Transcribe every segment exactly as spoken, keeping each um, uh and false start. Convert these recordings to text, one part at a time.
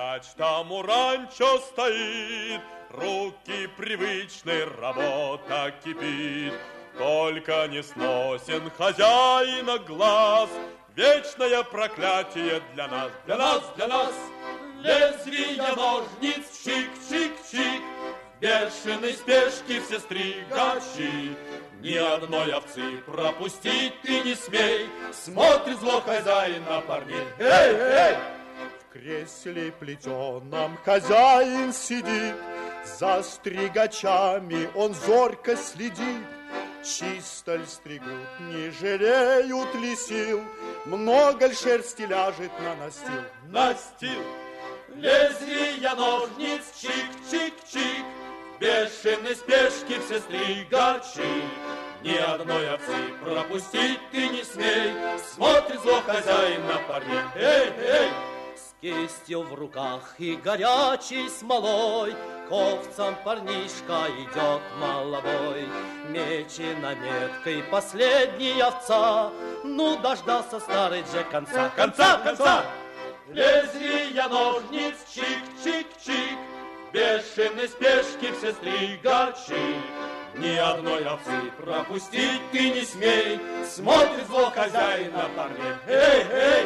Скач там у ранчо стоит, руки привычной, работа кипит. Только не сносен хозяина глаз, вечное проклятие для нас, для нас, для нас. Лезвия ножниц, чик-чик-чик, в бешеной спешке все стригачи. Ни одной овцы пропустить ты не смей, смотрит зло хозяин на парней. Эй, эй! В кресле плетеном хозяин сидит, за стригачами он зорко следит. Чисто ль стригут, не жалеют ли сил, много ль шерсти ляжет на настил? Настил! Лезвия ножниц, чик-чик-чик, в бешеной спешке все стригачи. Ни одной овцы пропустить ты не смей, смотрит зло хозяин на парней. Эй, эй! С кистью в руках и горячей смолой к овцам парнишка идет молодой. Мечена меткой последняя овца, ну дождался старый Джек конца, конца, конца! Лезвия ножниц, чик-чик-чик, в бешеной спешке все стригачи. Ни одной овцы пропустить ты не смей, смотрит зло хозяин на парней. Эй, эй!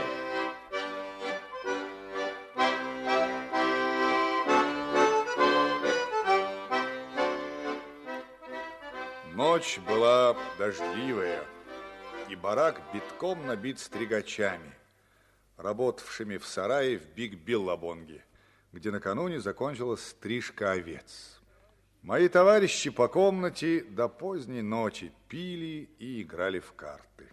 Ночь была дождливая, и барак битком набит стригачами, работавшими в сарае в Биг-Биллабонге, где накануне закончилась стрижка овец. Мои товарищи по комнате до поздней ночи пили и играли в карты.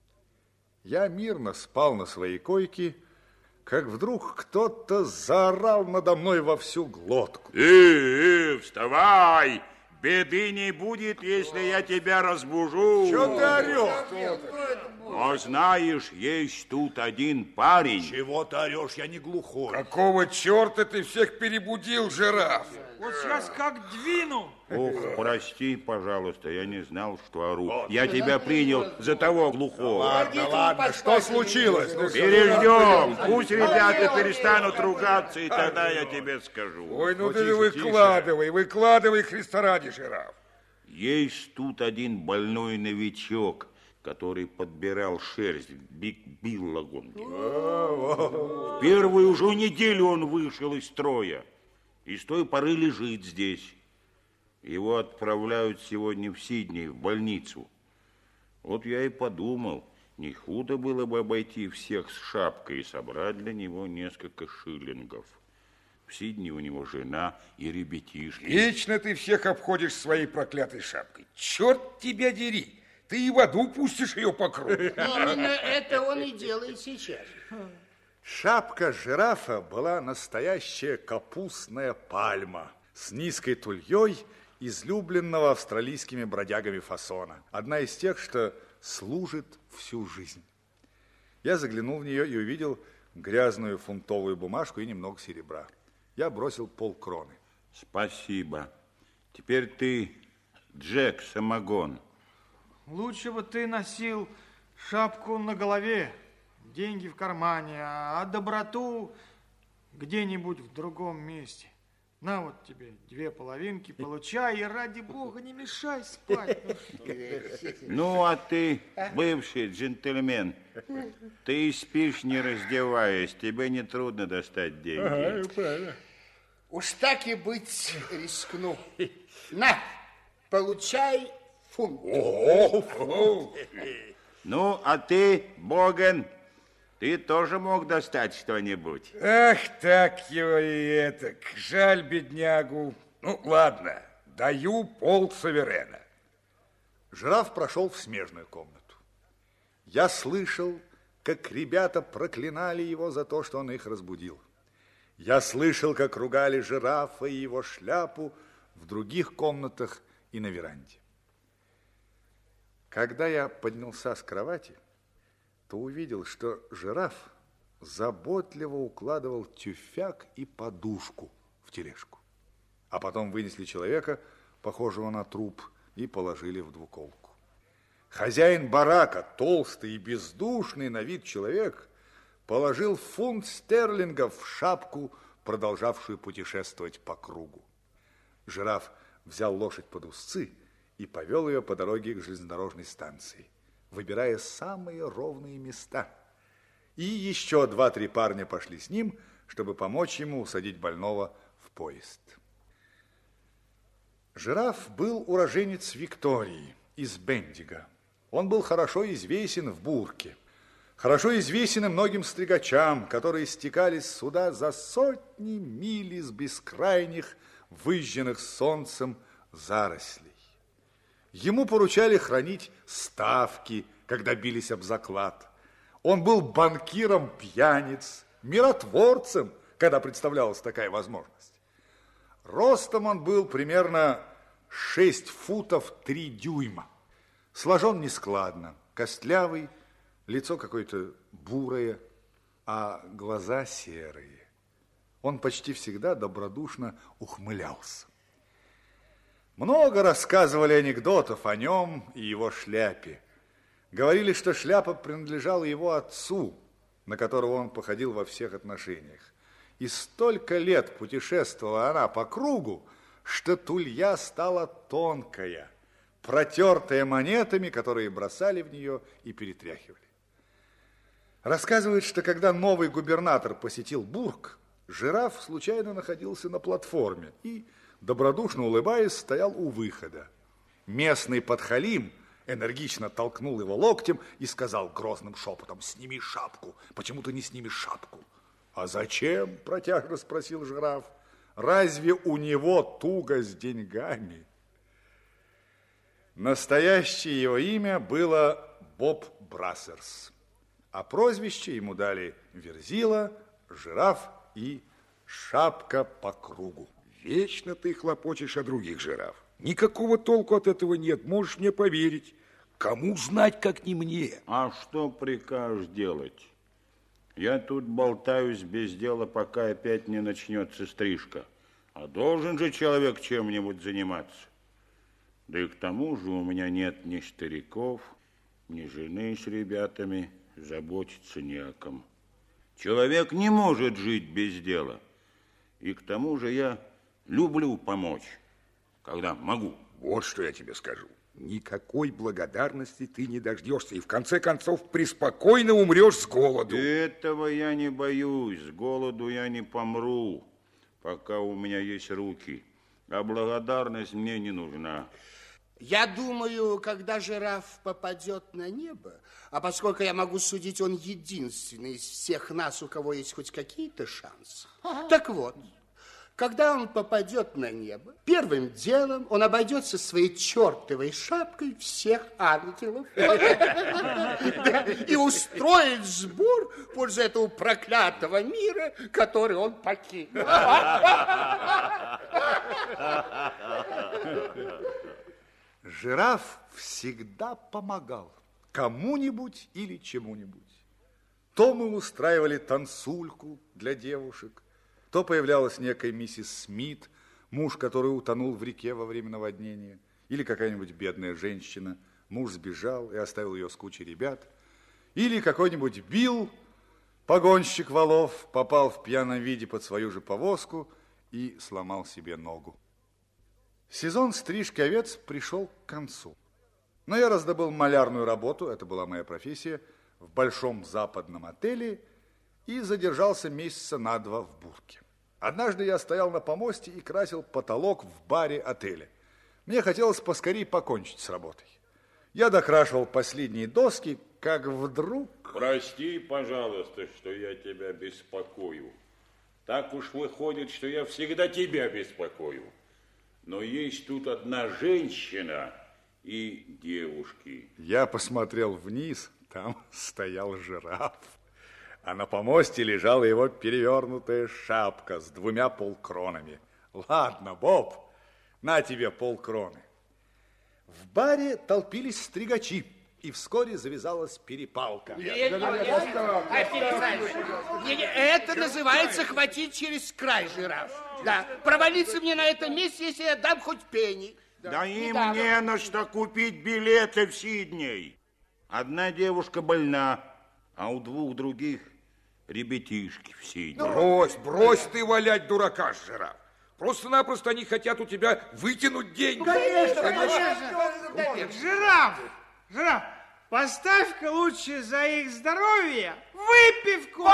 Я мирно спал на своей койке, как вдруг кто-то заорал надо мной во всю глотку. Э, э, вставай! Беды не будет, если я тебя разбужу. Чего ты орешь? Но знаешь, есть тут один парень. Чего ты орешь? Я не глухой. Какого черта ты всех перебудил, жираф? Вот сейчас как двину. Ох, прости, пожалуйста, я не знал, что ору. Я тебя принял за того глухого. Ладно, ладно, что случилось? Переждем. Пусть ребята перестанут ругаться, и тогда я тебе скажу. Ой, ну ты выкладывай, выкладывай, Христа ради, жираф. Есть тут один больной новичок, который подбирал шерсть в Биг-Биллабонге. В первую же неделю он вышел из строя и с той поры лежит здесь. Его отправляют сегодня в Сидней, в больницу. Вот я и подумал, не худо было бы обойти всех с шапкой и собрать для него несколько шиллингов. В Сидней у него жена и ребятишки. Вечно ты всех обходишь своей проклятой шапкой. Черт тебя дери! Ты и в аду пустишь ее по кругу. Именно это он и делает сейчас. Шапка жирафа была настоящая капустная пальма с низкой тульей, излюбленного австралийскими бродягами фасона. Одна из тех, что служит всю жизнь. Я заглянул в нее и увидел грязную фунтовую бумажку и немного серебра. Я бросил полкроны. Спасибо. Теперь ты, Джек Самогон. Лучше бы ты носил шапку на голове, деньги в кармане, а доброту где-нибудь в другом месте. На вот тебе две половинки, получай, и ради бога не мешай спать. Ну, а ты, бывший джентльмен, ты спишь, не раздеваясь, тебе не трудно достать деньги. Ага, правильно. Уж так и быть, рискну. На, получай фунт. Ну, а ты, Боган, ты тоже мог достать что-нибудь? Ах, так его и этак. Жаль беднягу. Ну, ладно, даю пол суверена. Жираф прошел в смежную комнату. Я слышал, как ребята проклинали его за то, что он их разбудил. Я слышал, как ругали жирафа и его шляпу в других комнатах и на веранде. Когда я поднялся с кровати, то увидел, что жираф заботливо укладывал тюфяк и подушку в тележку. А потом вынесли человека, похожего на труп, и положили в двуколку. Хозяин барака, толстый и бездушный на вид человек, положил фунт стерлингов в шапку продолжавшую путешествовать по кругу. Жираф взял лошадь под узцы и повел ее по дороге к железнодорожной станции, выбирая самые ровные места. И еще два-три парня пошли с ним, чтобы помочь ему усадить больного в поезд. Жираф был уроженец Виктории из Бендига. Он был хорошо известен в Бурке, хорошо известен и многим стригачам, которые стекались сюда за сотни миль из бескрайних, выжженных солнцем зарослей. Ему поручали хранить ставки, когда бились об заклад. Он был банкиром пьяниц, миротворцем, когда представлялась такая возможность. Ростом он был примерно шесть футов три дюйма. Сложен нескладно, костлявый, лицо какое-то бурое, а глаза серые. Он почти всегда добродушно ухмылялся. Много рассказывали анекдотов о нем и его шляпе. Говорили, что шляпа принадлежала его отцу, на которого он походил во всех отношениях. И столько лет путешествовала она по кругу, что тулья стала тонкая, протертая монетами, которые бросали в нее и перетряхивали. Рассказывают, что когда новый губернатор посетил Бург, Жираф случайно находился на платформе и, добродушно улыбаясь, стоял у выхода. Местный подхалим энергично толкнул его локтем и сказал грозным шепотом: «Сними шапку, почему ты не снимешь шапку?» «А зачем?» – протяжно спросил Жираф. «Разве у него туго с деньгами?» Настоящее его имя было Боб Брассерс, а прозвище ему дали Верзила, Жираф и Шапка по кругу. Вечно ты хлопочешь о других, Жираф. Никакого толку от этого нет, можешь мне поверить. Кому знать, как не мне? А что прикажешь делать? Я тут болтаюсь без дела, пока опять не начнется стрижка. А должен же человек чем-нибудь заниматься. Да и к тому же у меня нет ни стариков, ни жены с ребятами, заботиться не о ком. Человек не может жить без дела. И к тому же я люблю помочь, когда могу. Вот что я тебе скажу. Никакой благодарности ты не дождешься, и в конце концов преспокойно умрешь с голоду. Этого я не боюсь, с голоду я не помру, пока у меня есть руки, а благодарность мне не нужна. Я думаю, когда Жираф попадет на небо, а поскольку я могу судить, он единственный из всех нас, у кого есть хоть какие-то шансы. Ага. Так вот, когда он попадет на небо, первым делом он обойдется своей чертовой шапкой всех ангелов и устроит сбор в пользу этого проклятого мира, который он покинул. Жираф всегда помогал кому-нибудь или чему-нибудь. То мы устраивали танцульку для девушек, то появлялась некая миссис Смит, муж, который утонул в реке во время наводнения, или какая-нибудь бедная женщина, муж сбежал и оставил ее с кучей ребят, или какой-нибудь Билл, погонщик валов, попал в пьяном виде под свою же повозку и сломал себе ногу. Сезон стрижки овец пришел к концу. Но я раздобыл малярную работу, это была моя профессия, в большом западном отеле и задержался месяца на два в Бурке. Однажды я стоял на помосте и красил потолок в баре отеля. Мне хотелось поскорее покончить с работой. Я докрашивал последние доски, как вдруг... Прости, пожалуйста, что я тебя беспокою. Так уж выходит, что я всегда тебя беспокою. Но есть тут одна женщина и девушки. Я посмотрел вниз, там стоял Жираф. А на помосте лежала его перевернутая шапка с двумя полкронами. Ладно, Боб, на тебе полкроны. В баре толпились стригачи, и вскоре завязалась перепалка. Это называется хватить через край, Жираф. Да, провалиться мне на этом месте, если я дам хоть пенни. Да им не на что купить билеты в Сидней. Одна девушка больна, а у двух других ребятишки все. Брось, брось ты валять дурака, жираф. Просто-напросто они хотят у тебя вытянуть деньги. Конечно, конечно. Жираф, жираф, поставь-ка лучше за их здоровье выпивку.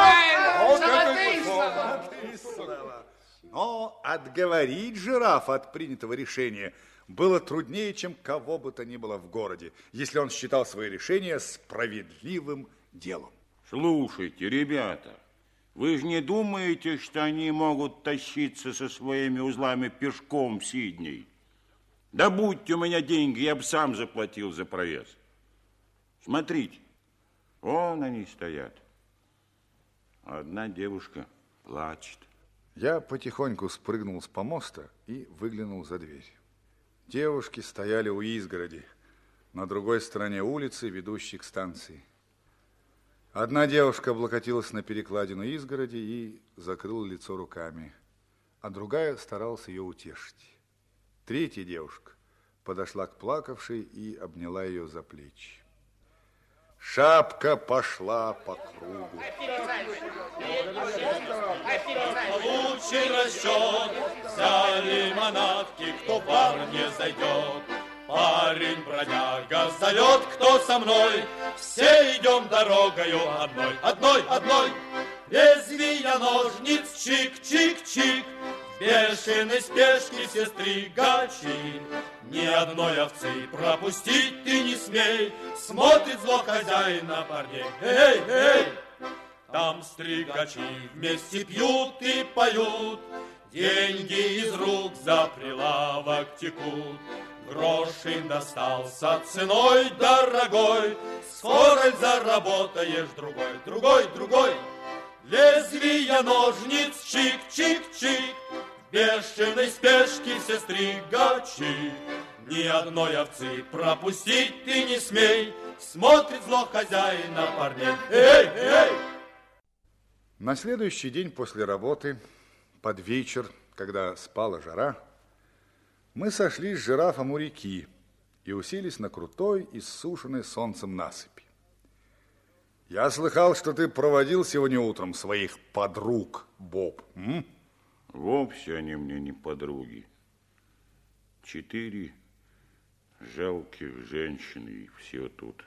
Но отговорить жирафа от принятого решения было труднее, чем кого бы то ни было в городе, если он считал свое решение справедливым делом. Слушайте, ребята, вы же не думаете, что они могут тащиться со своими узлами пешком в Сидней? Да будьте у меня деньги, я бы сам заплатил за проезд. Смотрите, вон они стоят. Одна девушка плачет. Я потихоньку спрыгнул с помоста и выглянул за дверь. Девушки стояли у изгороди, на другой стороне улицы, ведущей к станции. Одна девушка облокотилась на перекладину изгороди и закрыла лицо руками, а другая старалась ее утешить. Третья девушка подошла к плакавшей и обняла ее за плечи. Шапка пошла по кругу. Лучший расчет взяли манатки, кто в бар не зайдет. Парень-бродяга зовет, кто со мной. Все идем дорогою одной, одной, одной. Лезвия ножниц, чик-чик-чик. В бешеной спешке все стригачи. Ни одной овцы пропустить ты не смей. Смотрит зло хозяин на парней. Эй, эй! Там стригачи вместе пьют и поют. Деньги из рук за прилавок текут. Грош им достался ценой дорогой. Скоро заработаешь другой, другой, другой. Лезвия ножниц, чик-чик-чик. В бешеной спешке все стригачи. Ни одной овцы пропустить ты не смей. Смотрит зло хозяин на парней. Эй, эй! На следующий день после работы, под вечер, когда спала жара, мы сошли с жирафом у реки и уселись на крутой, иссушенной солнцем насыпи. Я слыхал, что ты проводил сегодня утром своих подруг, Боб. М? Вовсе они мне не подруги. Четыре жалких женщины, и все тут.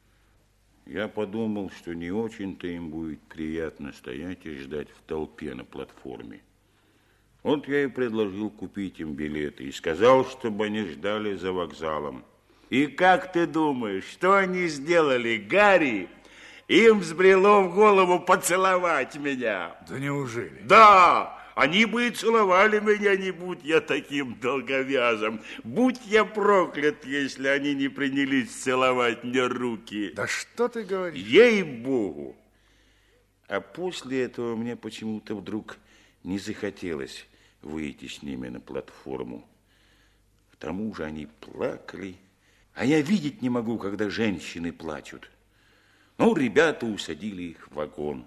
Я подумал, что не очень-то им будет приятно стоять и ждать в толпе на платформе. Вот я и предложил купить им билеты и сказал, чтобы они ждали за вокзалом. И как ты думаешь, что они сделали, Гарри? Им взбрело в голову поцеловать меня. Да неужели? Да! Они бы и целовали меня, не будь я таким долговязым. Будь я проклят, если они не принялись целовать мне руки. Да что ты говоришь? Ей-богу! А после этого мне почему-то вдруг не захотелось выйти с ними на платформу. К тому же они плакали, а я видеть не могу, когда женщины плачут. Ну, ребята усадили их в вагон.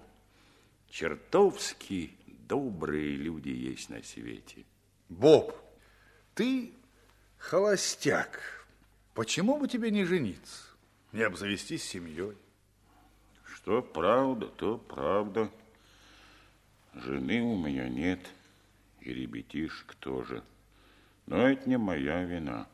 Чертовски добрые люди есть на свете. Боб, ты холостяк. Почему бы тебе не жениться, не обзавестись семьей? Что правда, то правда. Жены у меня нет, и ребятишек тоже. Но это не моя вина.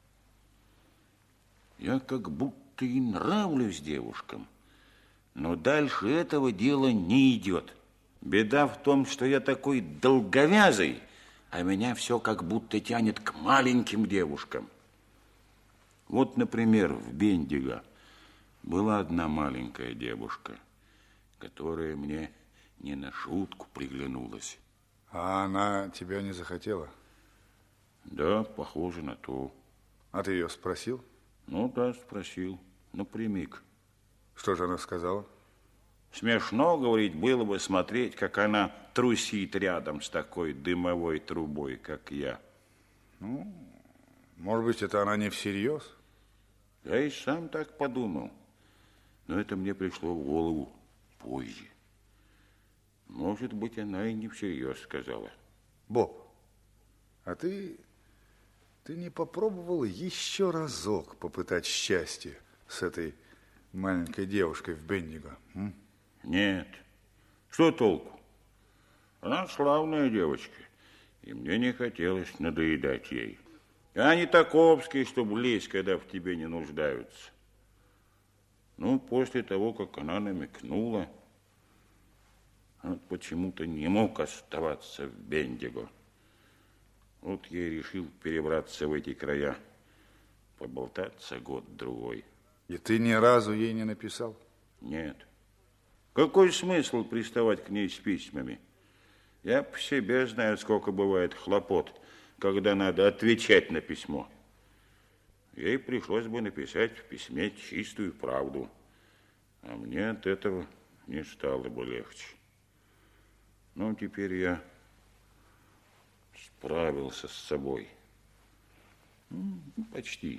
Я как будто и нравлюсь девушкам, но дальше этого дела не идет. Беда в том, что я такой долговязый, а меня все как будто тянет к маленьким девушкам. Вот, например, в Бендиго была одна маленькая девушка, которая мне не на шутку приглянулась. А она тебя не захотела? Да, похоже на то. А ты ее спросил? Ну да, спросил, напрямик. Что же она сказала? Смешно, говорить, было бы смотреть, как она трусит рядом с такой дымовой трубой, как я. Ну, может быть, это она не всерьез? Я и сам так подумал. Но это мне пришло в голову позже. Может быть, она и не всерьез сказала. Боб, а ты, ты не попробовал еще разок попытать счастье с этой маленькой девушкой в Бендиго? М? Нет, Что толку? Она славная девочка, и мне не хотелось надоедать ей. А не таковские, чтобы лезть, когда в тебе не нуждаются. Ну, после того, как она намекнула, он почему-то не мог оставаться в Бендиго. Вот я и решил перебраться в эти края, поболтаться год-другой. И ты ни разу ей не написал? Нет. Какой смысл приставать к ней с письмами? Я по себе знаю, сколько бывает хлопот, когда надо отвечать на письмо. Ей пришлось бы написать в письме чистую правду, а мне от этого не стало бы легче. Ну, теперь я справился с собой. Ну, почти.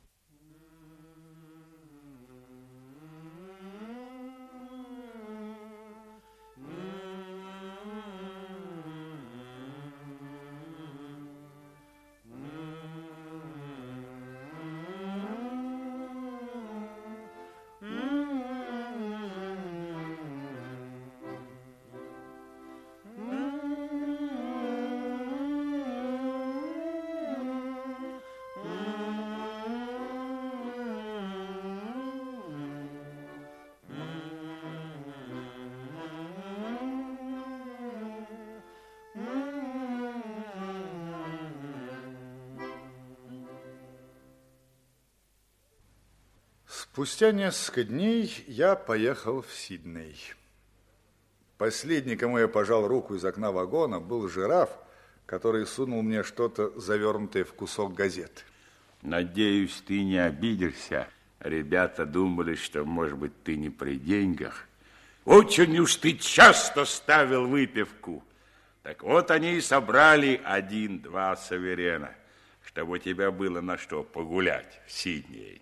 Спустя несколько дней я поехал в Сидней. Последний, кому я пожал руку из окна вагона, был жираф, который сунул мне что-то завернутое в кусок газеты. Надеюсь, ты не обидишься. Ребята думали, что, может быть, ты не при деньгах. Очень уж ты часто ставил выпивку. Так вот они и собрали один-два суверена, чтобы у тебя было на что погулять в Сиднее.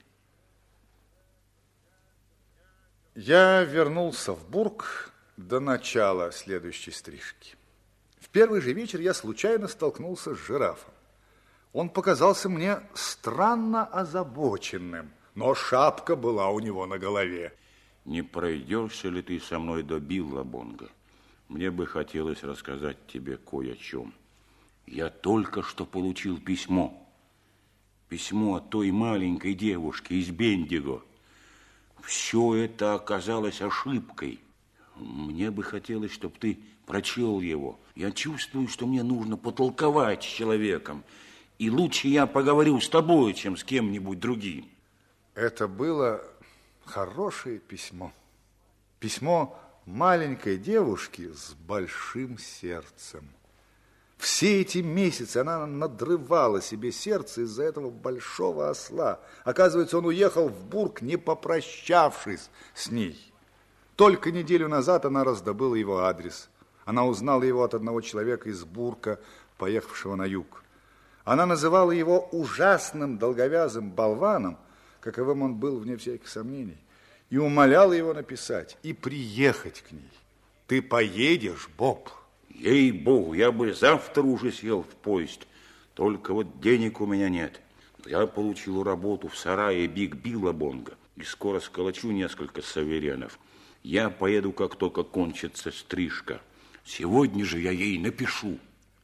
Я вернулся в Бург до начала следующей стрижки. В первый же вечер я случайно столкнулся с жирафом. Он показался мне странно озабоченным, но шапка была у него на голове. Не пройдешься ли ты со мной до Биллабонга? Мне бы хотелось рассказать тебе кое о чем. Я только что получил письмо. Письмо от той маленькой девушки из Бендиго. Все это оказалось ошибкой. Мне бы хотелось, чтобы ты прочел его. Я чувствую, что мне нужно потолковать с человеком. И лучше я поговорю с тобой, чем с кем-нибудь другим. Это было хорошее письмо. Письмо маленькой девушки с большим сердцем. Все эти месяцы она надрывала себе сердце из-за этого большого осла. Оказывается, он уехал в Бург, не попрощавшись с ней. Только неделю назад она раздобыла его адрес. Она узнала его от одного человека из Бурга, поехавшего на юг. Она называла его ужасным долговязым болваном, каковым он был вне всяких сомнений, и умоляла его написать и приехать к ней. Ты поедешь, Боб? Ей-богу, я бы завтра уже сел в поезд, только вот денег у меня нет. Я получил работу в сарае Биг Биллабонга и скоро сколочу несколько суверенов. Я поеду, как только кончится стрижка. Сегодня же я ей напишу.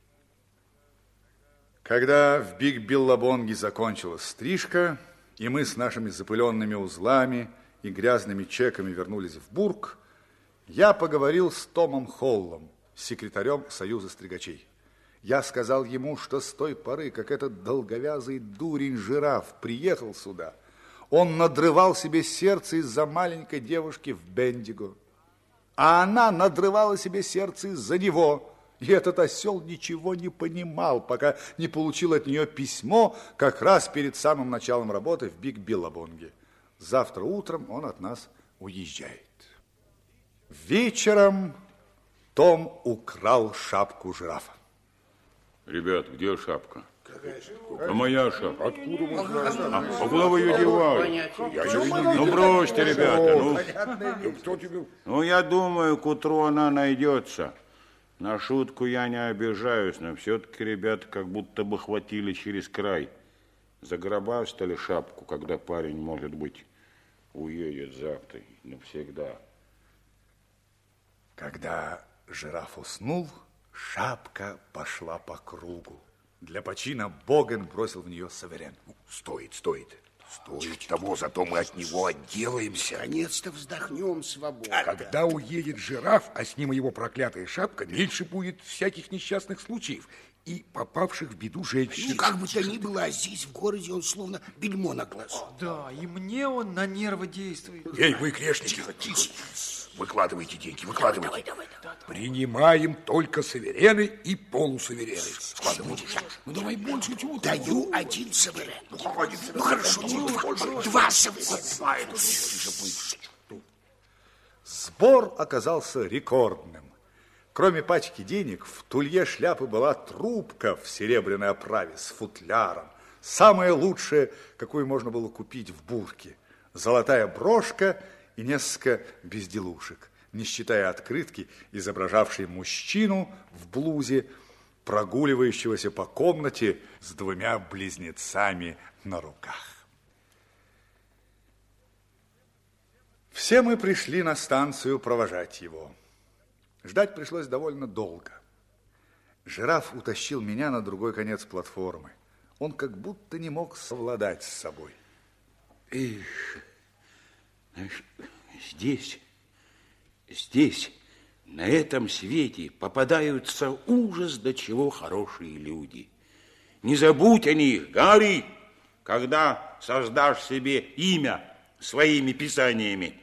Когда в Биг Биллабонге закончилась стрижка, и мы с нашими запыленными узлами и грязными чеками вернулись в Бург, я поговорил с Томом Холлом, секретарем Союза стригачей. Я сказал ему, что с той поры, как этот долговязый дурень-жираф приехал сюда, он надрывал себе сердце из-за маленькой девушки в Бендиго, а она надрывала себе сердце из-за него. И этот осел ничего не понимал, пока не получил от нее письмо как раз перед самым началом работы в Биг Биллабонге. Завтра утром он от нас уезжает. Вечером Том украл шапку жирафа. Ребят, где шапка? А моя шапка? Откуда мы знаем? А куда вы ее девали? Ну, бросьте, ребята. Ну, кто тебе? Ну, я думаю, к утру она найдется. На шутку я не обижаюсь, но все-таки ребята как будто бы хватили через край. Загробастали шапку, когда парень, может быть, уедет завтра навсегда. Когда жираф уснул, шапка пошла по кругу. Для почина Боген бросил в нее суверен. Стоит, стоит. Стоит того, зато мы от него отделаемся. Наконец-то вздохнем свободно. Когда уедет жираф, а с ним его проклятая шапка, меньше будет всяких несчастных случаев и попавших в беду женщин. Ну, как бы то ни было, а здесь, в городе, он словно бельмо на глаз. Да, и мне он на нервы действует. Эй, вы, грешники, выкладывайте деньги, выкладывайте. Давай, давай, давай. Принимаем только суверены и полусуверены. Складывайте. Ну, давай больше чего. Даю один суверен. Ну, хорошо, два суверена. Сбор оказался рекордным. Кроме пачки денег, в тулье шляпы была трубка в серебряной оправе с футляром. Самое лучшее, какую можно было купить в бурке. Золотая брошка и несколько безделушек, не считая открытки, изображавшей мужчину в блузе, прогуливающегося по комнате с двумя близнецами на руках. Все мы пришли на станцию провожать его. Ждать пришлось довольно долго. Жираф утащил меня на другой конец платформы. Он как будто не мог совладать с собой. Эх, знаешь, здесь, здесь, на этом свете попадаются ужас до чего хорошие люди. Не забудь о них, Гарри, когда создашь себе имя своими писаниями.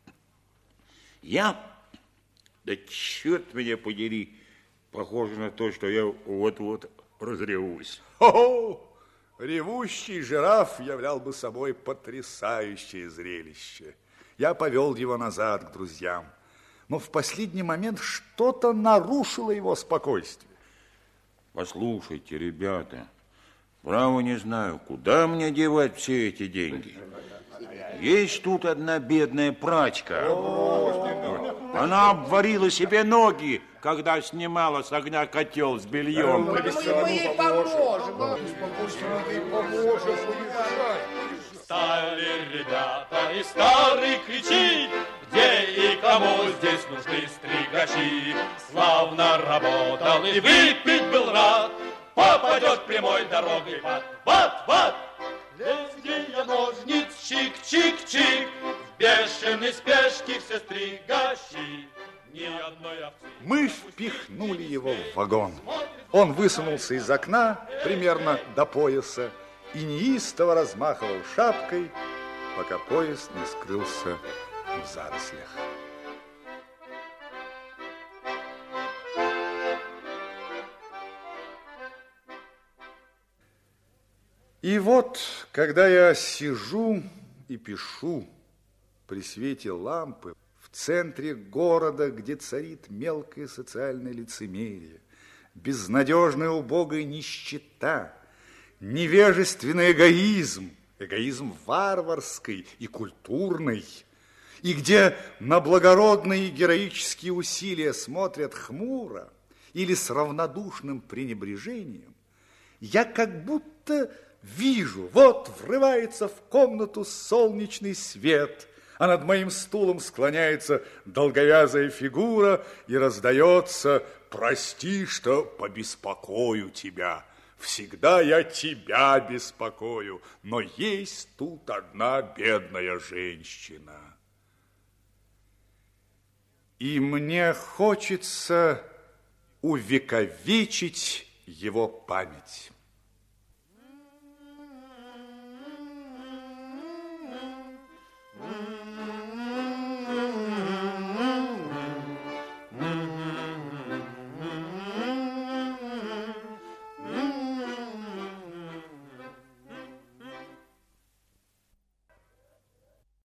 Я... Да черт меня подери, похоже на то, что я вот-вот разревусь. Хо-хо! Ревущий жираф являл бы собой потрясающее зрелище. Я повел его назад к друзьям, но в последний момент что-то нарушило его спокойствие. Послушайте, ребята, право не знаю, куда мне девать все эти деньги. Есть тут одна бедная прачка. Она обварила себе ноги, когда снимала с огня котел с бельем. Мы, мы ей поможем. Стали ребята и старый кричит, где и кому здесь нужны стригачи. Славно работал и выпить был рад, попадет прямой дорогой под бат-бат. Лезвие ножниц, чик-чик-чик, в бешеной спешке все стригачи. Ни одной овцы. Мы впихнули его в вагон. Он высунулся из окна примерно до пояса и неистово размахивал шапкой, пока поезд не скрылся в зарослях. И вот, когда я сижу и пишу при свете лампы в центре города, где царит мелкое социальное лицемерие, безнадежная убогая нищета, невежественный эгоизм, эгоизм варварский и культурный, и где на благородные героические усилия смотрят хмуро или с равнодушным пренебрежением, я как будто вижу, вот врывается в комнату солнечный свет, а над моим стулом склоняется долговязая фигура и раздается: «Прости, что побеспокою тебя. Всегда я тебя беспокою, но есть тут одна бедная женщина». И мне хочется увековечить его память.